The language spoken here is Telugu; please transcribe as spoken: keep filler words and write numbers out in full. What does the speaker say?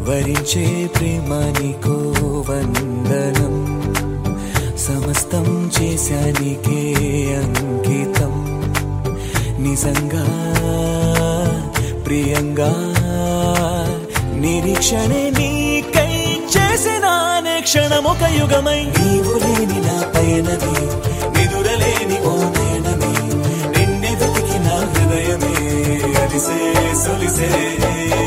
వరించే ప్రేమ నీకో వందనం, సమస్తం చేశానికే అంకితం. నిజంగా ప్రియంగా నిరీక్షణే నీకై చేసిన క్షణమొక యుగమై, నీవు లేని నా పయనమే నిదురలేని ఓ నయనమే, నిన్నే వెతికి నా హృదయమే అలిసే సొలిసే.